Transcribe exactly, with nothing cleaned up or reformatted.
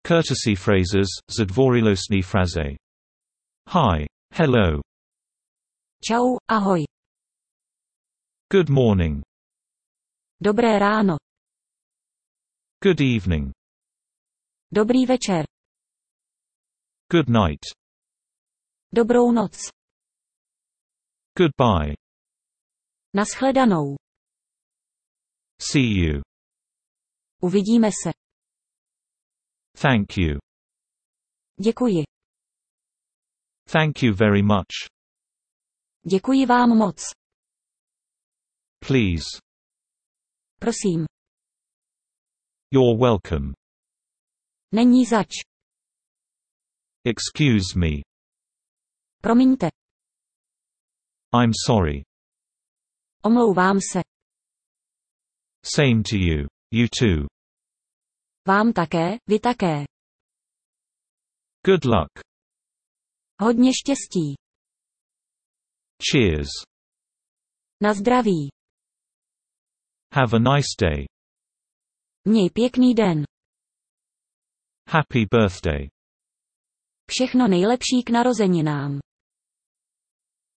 Courtesy phrases, zdvorilostní fraze. Hi. Hello. Čau, ahoj. Good morning. Dobré ráno. Good evening. Dobrý večer. Good night. Dobrou noc. Goodbye. Naschledanou. See you. Uvidíme se. Thank you. Děkuji. Thank you very much. Děkuji vám moc. Please. Prosím. You're welcome. Není zač. Excuse me. Promiňte. I'm sorry. Omlouvám se. Same to you. You too. Vám také, vy také. Good luck. Hodně štěstí. Cheers. Na zdraví. Have a nice day. Měj pěkný den. Happy birthday. Všechno nejlepší k narozeninám.